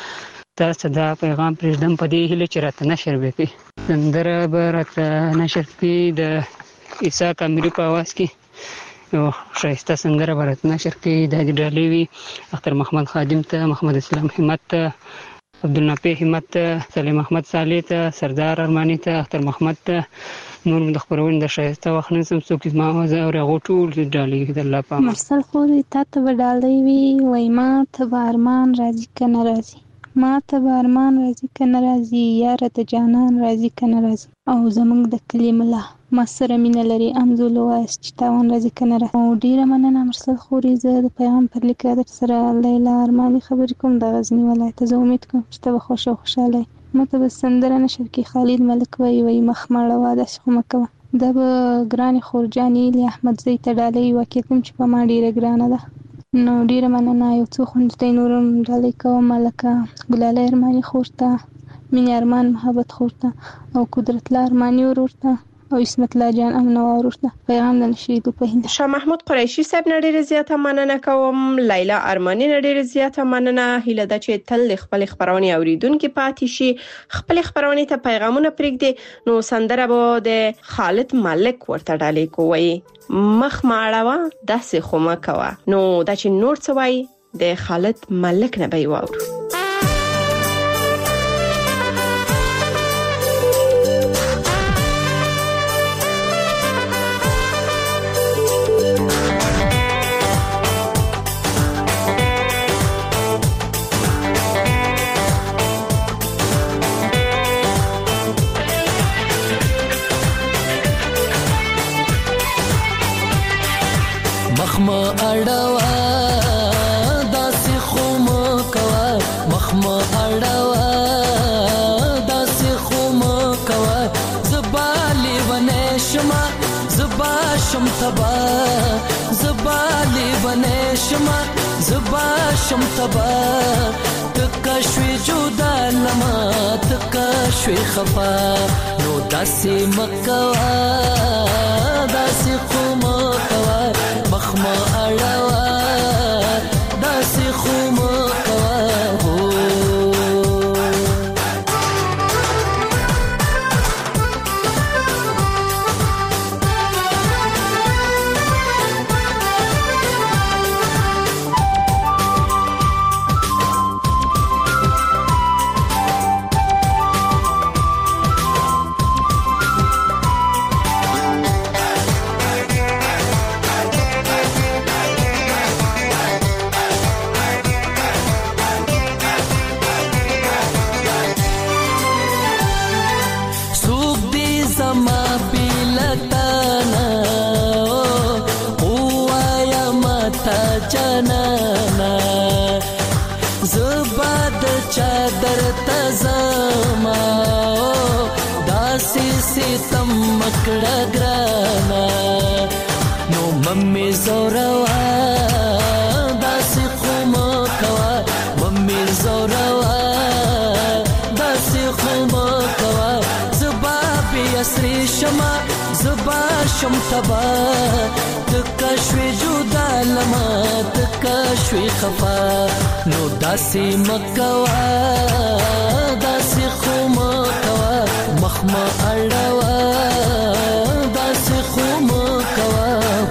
تاسو دا پیغام پرېږدم په دې هله چې راته نشر وکړي سندره به راته نشر کړي د عیسی کامری په आवाज کې یو شایسته سندره به راته نشر کړي د ډالۍ وي اختر محمد خادم ته محمد اسلام همت ته عبدالنافع همت ته سلیم احمد صالح ته سردار ارمانی ته اختر محمد ته نور د خبرونه د شایسته وخت نسم څوک ما وزه او غوټول ډالۍ د الله پام مرسل خوري ته ډالۍ وي وای ما ته ارمان راځي کنه راځي ما ته ارمان راځي کنه راځي یاره ته جانان راځي کنه راځي او زمونږ د کلیم الله ما سره مینه لري امزول واس چې تاوان راځي کنه راځي او ډیره مننه مرسل خوري زه د پیغام پر لیک در سره لیلا ارمانی خبرې کوم د غزنی ولایت زه امید کوم چې ته خوشاله مته سندره نشر کې خالد ملک وای مخ مړه د شخمه کوه د ګران خورجانی لی احمد زید ډالۍ وکیتم چې په ما ډیره ګرانه ده نو ډیره مننه یو څو خوندته نورم ډالۍ کوم ملکه ګلاله ارمانی خورته مين ارمان محبت خورته او قدرت الله ارمانی ورورته او اسمت الله جان امنو ورورته پیغام د نشید په هند شاه محمود قریشي صاحب نړۍ زیاته مننه کوم لیلا ارمانی نړۍ زیاته مننه هله د چې تل خپل خبرونه اوریدونکو پاتې شي خپل خبرونه ته پیغامونه پرېږدي نو سندره به د خالد ملک ورته ډالۍ کوي مخ ماړه داسې خومه کوه نو د چې نور څه وای د خالد ملک نه به وورو مخما اړوا داسې خوم کوا مخما اړوا داسې خوم کوا زبالي ونشما زبا شم تبا زبالي ونشما زبا شم تبا تکشوي جدا لما تکشوي خفا نو داسې مکوا داسې خوم کوا مخما اړوا داسې خوم کوا ستم مکړه ګرانا نو ممي زوروا داسې خو مکوا ممي زوروا داسې خو مکوا زبا په اسري شما زبا شم تبا تکشوي جدا لما تکشوي خفا نو داسې مکوا داسې خو مکوا مخما اړوا داسې خو مکوا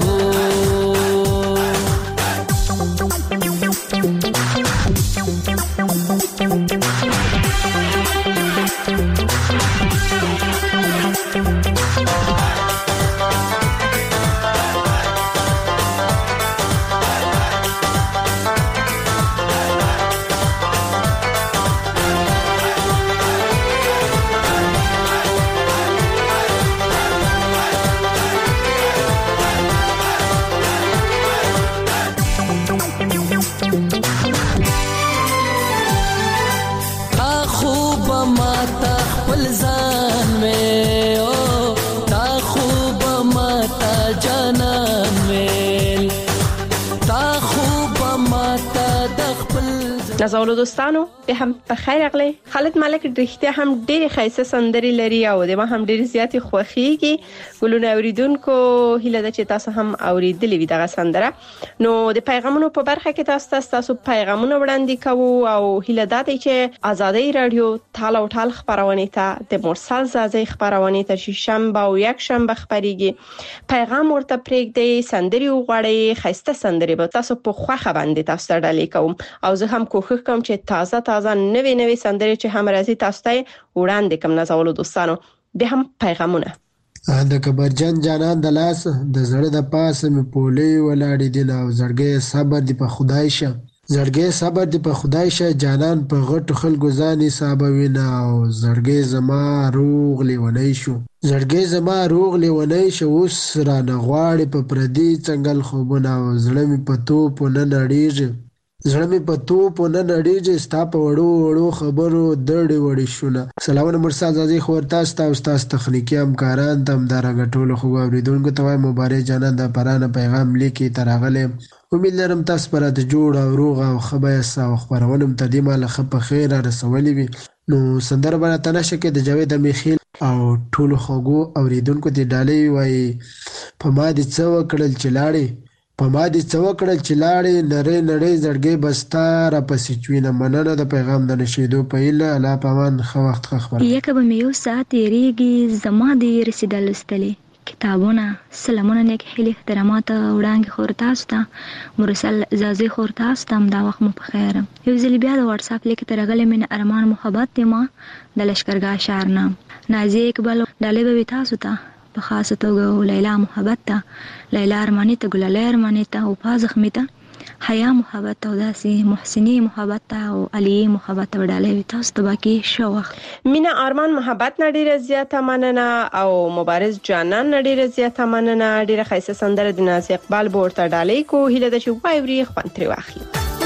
نازولو دوستانو به هم په خیر اغلی خالد ملک رښتیا هم ډېر ښایسته سندري لري او د ما هم ډېر زیات خوښيږي ګلونه اوریدونکو هیله ده چې تاسو هم اوریدلې وي دغه سندره نو د پیغامونو په برخه کې تاسو پیغامونه وړاندې کوو او هیله ده چې آزادۍ رادیو ټال او ټال خبرونه ته د مرسل زازي خبرونه ته شنبه او یک شنبه خبريږي پیغام ورته پرېږدي سندري وغوړي ښایسته سندري به تاسو په خوخه باندې تاسو ډالې کوم او زه هم کوښښ کوم چې تازه نوې سندري چې هم راځي تاسو ته وړاندې کوم نازولو دوستانو به هم پیغامونه د کبرجن جانان د لاس د زړه د پاسه مې پولې ولاړې دي او زړګي صبر دی په خدای شه زړګي صبر دی په خدای شه جانان په غټ خلکو ځاني صاحب وینا او زړګي زما روغ لیونی شو زړګي زما روغ لیونی شو اوس را نغواړي په پردي څنګه خوبونه او زړه مې په تو په نه نړیږي زړه مې په تو په نه نړیږي ستا په وړو خبرو دړې وړې شونه سلامونه مرسل زازي خور تاسو ته استاد تخنیکی همکاران تم درغه ټولو خو اوریدونکو ته مبارک جانان د پرانه پیغام لیکي ترغله امید لرم تاسو پر د جوړ او روغ او خبره او خبرونه متدیمه لخه په خیر رسولې وي نو سندره باندې تنشه کې د جاوید میخیل او ټولو خغو اوریدونکو ته ډالې وای په ما دي څو کړل چلاړي په ما دي څو کړل چلاړي نړۍ زړګي بستار پسې چوینه مننه د پیغام د نشیدو په اله الله پامان خو وخت خبر یکه به یو ساعت یریږي زما دي رسیدل استلې کتابونه سلامونه نیک هلي احترامات وړاندې خور تاسو ته مرسل زازي خور تاسو ته دا وخت مو په خیر یو ځل بیا د واتس اپ لیک ترغله من ارمان محبت ما د لشکرګاه شهرنا نازي اقبال ډالې به تاسو ته په خاصه توګه لیلا محبت ته لیلا ارمانی ته ګلالي ارمانی ته او پازخمی ته حیا محبت او داسي محسنی محبت او علي محبت وډالې تاسو ته باقي شو وخت مینا ارمان محبت نډیر زیاته مننه او مبارز جانان نډیر زیاته مننه ډیره خیسه سندره د ناز اقبال بورته ډالې کو هله د شو وایوري خوانتري واخلي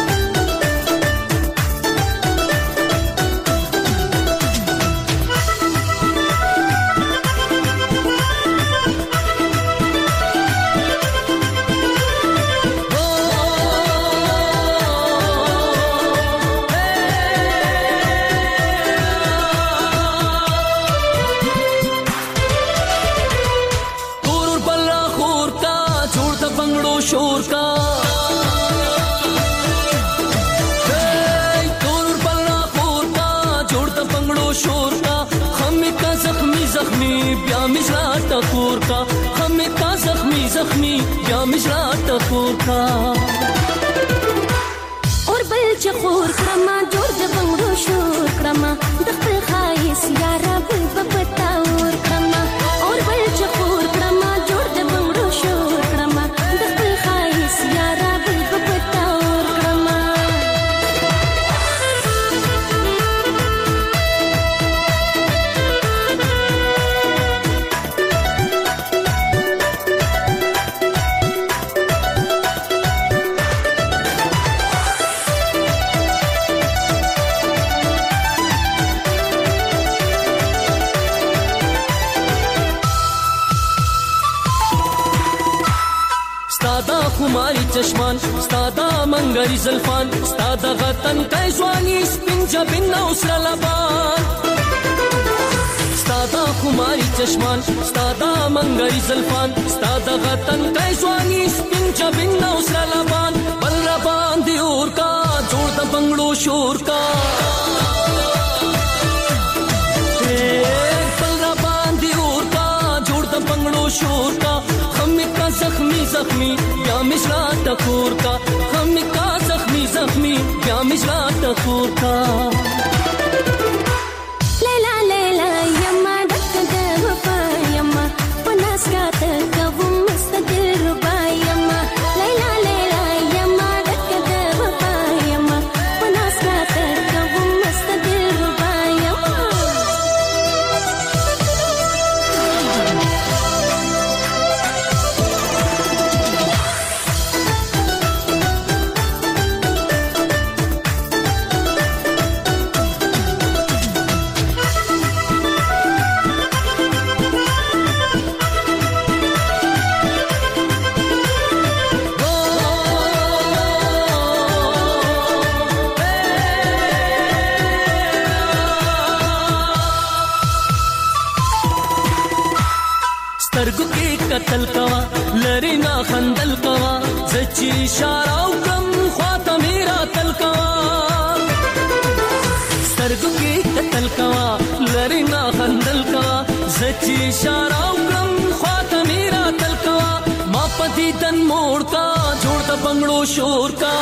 शोर का तोर पल्ला खोर का जोड़ता पंगड़ो शोर का हमें का जख्मी ब्या मिश्रा टकोर का हमें का जख्मी ब्या मिश्रा टकोर का और बल चकोर क्रमा जोड़ पंगड़ो शोर क्रमा दखल खाइस यारा बल बपतावर क्रमा और बल चकोर क्रमा जोड़ पंगड़ो शोर क्रमा यारा बल बपतावर क्रमा خماري چشمان ستا دا منګري زلفان ستا د غتن کای ځواني سپین جبین او سره لبان ستا دا خماري چشمان ستا دا منګري زلفان ستا د غتن کای ځواني سپین جبین او سره لبان بل ربان دی اور کا جوړ د بنگړو شور کا شور کا ہم کا زخمی زخمی یا مشرا ٹکور کا ہم کا زخمی زخمی یا مشرا ٹکور کا لیلا لیلا یما ڈک دے وفا یما پناس کا تکو مستدل ربا یما لیلا لیلا یما ڈک دے وفا یما پناس کا تکو مستدل ربا یما سترګو کې قتل کوا لری نا خندل کوا زچی اشاره وکم خواته میرا تل کوا سترګو کې قتل کوا لری نا خندل کوا زچی اشاره وکم خواته میرا تل کوا ما پدی دن موړ کا جوړ د بنگړو شور کا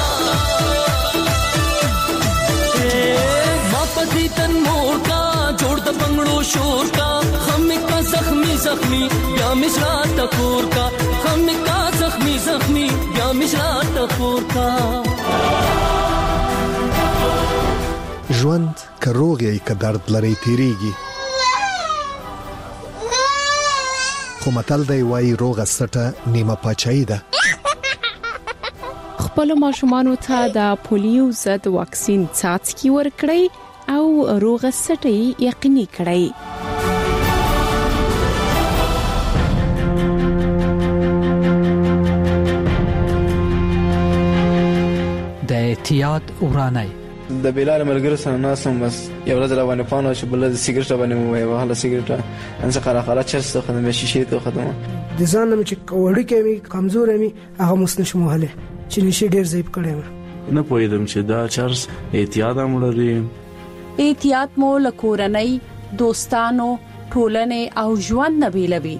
ما پدی دن موړ کا جوړ د بنگړو شور کا ہم کا زخمی زخمی یا مشرا ٹکور کا ہم کا زخمی زخمی یا مشرا ٹکور کا ژوند که روغ یې که درد لري تیریږي خو متل دی وایي روغه سټه نیمه پاچاهي ده خپل ماشومانو ته د پولیو ضد واکسین څاڅکي ورکړئ او روغه سټه یقیني کړئ د احتیاط ورانه د بلال ملګرو سره ناسم بس یو ورځ روانه پانو چې بل د سیګریټ باندې مو وای وهله سیګریټ انځه قره چرسته خدمه شیشه ته خدمه د ځانم چې وړي کې کمزور مې هغه مسنش موهله چې نشي ډیر ضعیف کړم نه پوهیدم چې دا چرس احتیاط هم لري احتیاط مو لکورنۍ دوستانو ټولنې او ژوند نبیلوي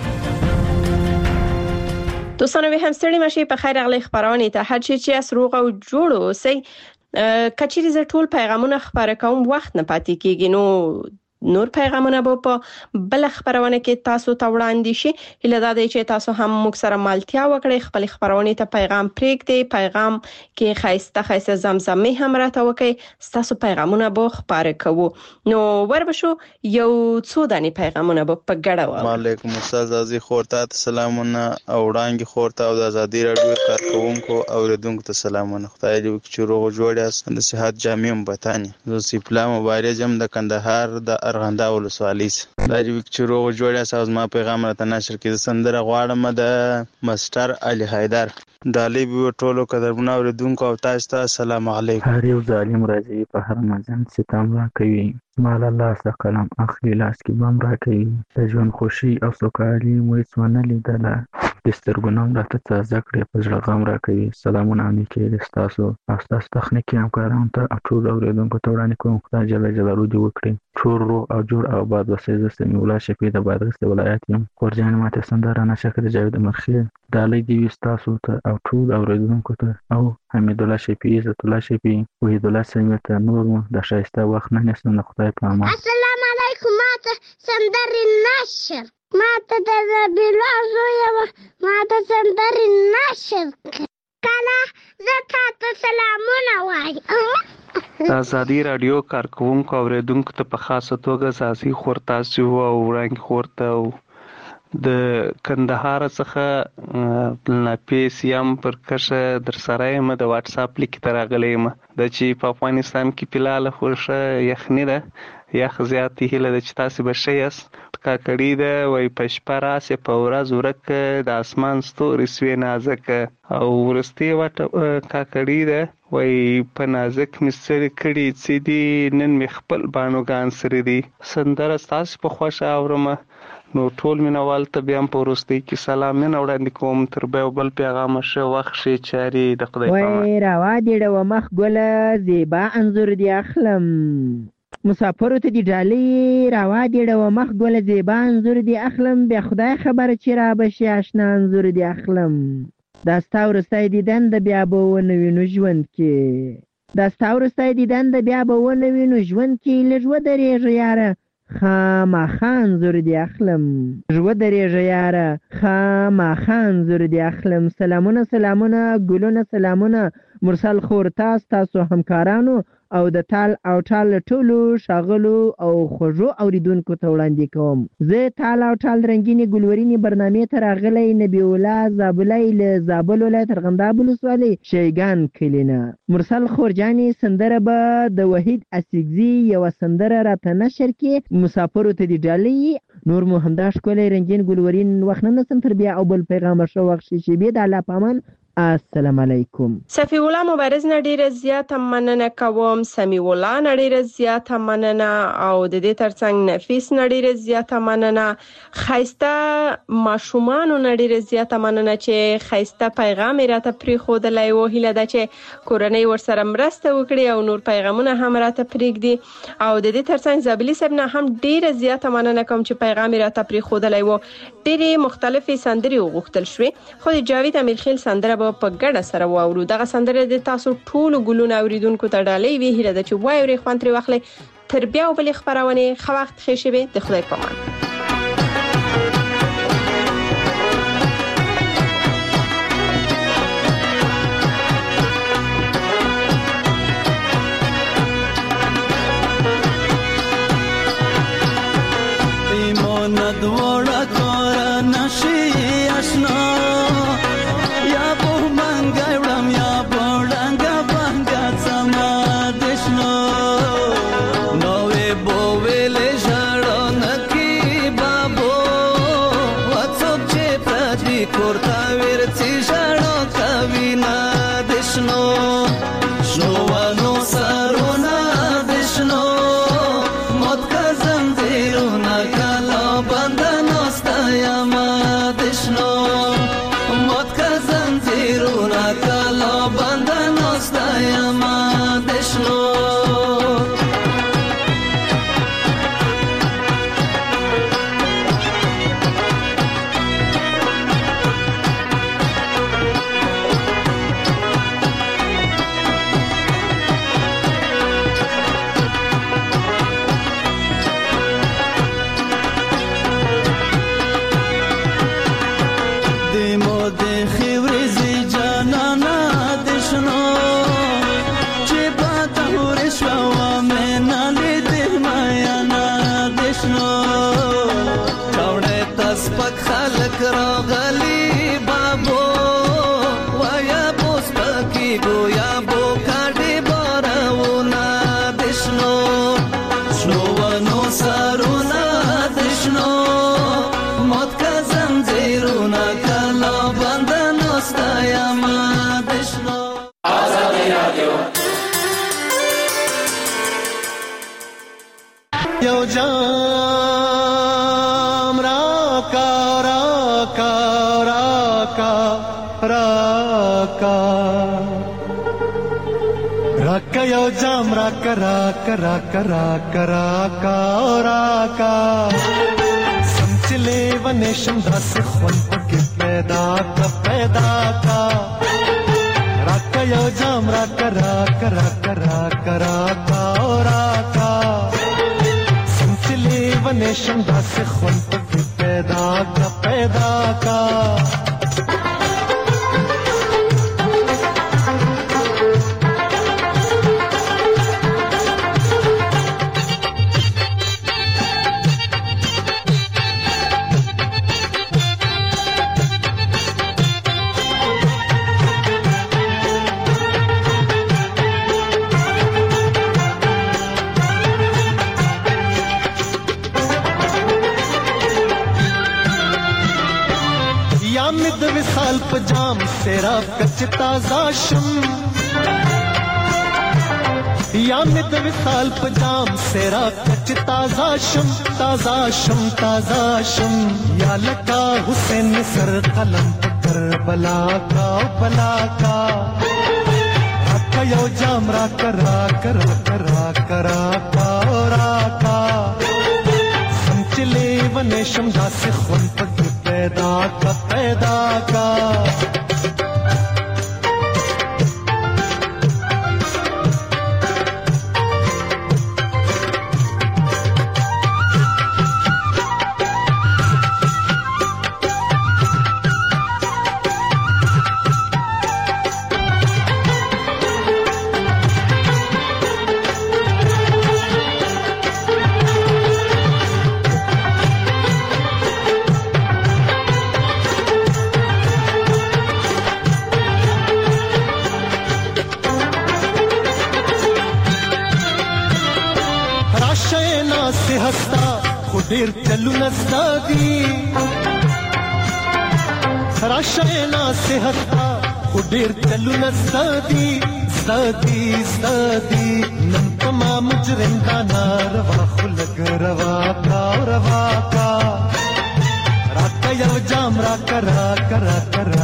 دوستانو به هم ستړي مشي په خیر اغلی خبرونه ته هر چی چې اسروغ او جوړو سي کچېری ز ټول پیغامونه خبره کوم وخت نه پاتې کیږي نو نور پیغامونه به په بل خبرونه کې تاسو ته وړاندې شي هله دا دی چې تاسو هم موږ سره مالتیا وکړئ خپل خبرونه ته پیغام پریږدئ پیغام کې خایسته زمزمه هم راته وکړئ تاسو پیغامونه به خبره کوو نو وربشو یو څو دانی پیغامونه به په ګډه و وعلیکم استاد عزیز خورته سلامونه او وړاندې خورته او د ازادي رادیو کارکونکو او ردونکو ته سلامونه خدای دې وکړي چې روغ جوړ یاست د صحت جامع بتانی زه سپلا مبارک جام د کندهار د ارغنده ولسوالۍ دا دې وکړي چې روغ جوړ یاست او ما پیغام راته نشر کړي سندره غواړم د مستر علي حیدر دالي به ټولو قدرمنو اوریدونکو او تاسو ته السلام علیکم هر یو ظالم راځي په هر مزن ستم را کوي مال الله څخه کلام اخلي لاس کې بم را کوي د ژوند خوشي او سوکالي مو هیڅ ونه لیدله دسترګونم راته تازه کړې په زړه غم را کوي سلامونه امي کې تاسو او تاسو تخنیکی همکارانو ته ټول اوریدونکو ته وړاندې کوم خدای جل جلاله دې وکړي ټول روغ او جوړ او باد وسې زسته مولا شفیع د بادغیس ولایت یم خورجان ماته سندره نشه کړې جاوید مرخي دالي دی تاسو ته او ټول اوریدونکو ته او حمید الله شفیع عزت الله شفیع وحید الله سمیت نور د شایسته وخت نه نسنه خدای په امان السلام علیکم ماته سندره نشر ماته د بلازو یو ماته سندره نشر کله زکه ته سلامونه وای ازادي رادیو کارکونکو اوریدونکو ته په خاصه توګه ساسي خورتاسو او ورنګ خورته او د کندهار څخه نفیس یم پر کشه در سره یم د واتس اپ لیک ته راغلی یم د چې په افغانستان کې فلحال خو ښه یخني ده یخ زیاتې هیله ده چې تاسې به ښه یاست کاکړي ده وایي په شپه راسې په ورځ ورکه د اسمان ستوري سوې نازکه او وروستۍ کاکړي ده وایي په نازک مې ستړي کړي څه دي نن مې خپل بانوګان سره دي سندره ستاسې په خوښه اورمه نو ټول مینوال ته بیا هم په وروستۍ کې سلامونه وړاندې کوم تر بیا بل پیغامه ښه وخت ښې چارې د خدای په امان. وای روا دې ډوه مخ ګله زیبا انځور دې اخلم مسافرو ته دې ډالۍ روا دې ډوه مخ ګله زیبا انځور دې اخلم بیا خدای خبره چې را بشي آشنا انځور دې اخلم دا ستا وروستی دیدن د بیا به ونه وینو ژوند کې دا ستا وروستی دیدن د بیا به ونه وینو ژوند کې لږ ودرېږه یاره خامخا انځور دې اخلم لږ ودرېږه یاره خامخا انځور دې اخلم سلامونه ګلونه سلامونه مرسل خور تاسو همکارانو او د تال او ټال ټولو ښاغلو او خوږو اوریدونکو ته وړاندې کوم زه تال او ټال رنګینې ګلورینې برنامې ته راغلی نبی الله زابلی له زابل ولایت ارغنداب ولسوالۍ شیګان کلي نه مرسل خورجانې سندره به د وحید اسیګزي یوه سندره راته نشر کې مسافرو ته دې ډالۍ نور مو همدا ښکلی رنګین ګلورین وخت نه نسم تر بیا او بل پیغامه ښه وخت شي شیبې د الله په امان السلام علیکم. صفی الله مبارز نه ډیره زیاته مننه کوم سمیع الله نه ډیره زیاته مننه او د دې ترڅنګ نفیس نه ډیره زیاته مننه خیسته ماشومان نه ډیره زیاته مننه چې خیسته پیغام راته پری خودلای و هیله ده چې کورنۍ ورسره مرسته وکړي او نور پیغامونه هم راته پریږدي او د دې ترڅنګ زابلی صاحب نه هم ډیره زیاته مننه کوم چې پیغام راته پری خودلای و ډیره مختلفې سندرې وغوښتل شوې خو د جاوید امیرخیل سندره په ګډه سره واورو دغه سندره د تاسو ټولو ګلونه اوریدونکو ته ډالۍ وی هیله ده چې وایوري خوان تر واخلي تر بیا بل خبرونه خو وخت ښه شي د خدای په امان. समचले वनेशन दास खुन पके पैदा का राका यो जाम राका समचले वनेशन दास खुन पके पैदा का या मिद विसाल पजाम सेरा कच ताजा शम या मिद विसाल पजाम सेरा कच ताजा शम ताजा शम ताजा शम या लगा हुसैन सर कलम कर बला का यो जामरा करा करा करा करा का समचले वने शमदा से खुन पग पैदा का ډیر چلونه ستادي راشینا صحتا ډیر چلونه ستادي نن تما مجرم دا ناروا خلق روا کا راکا یو جام را کرا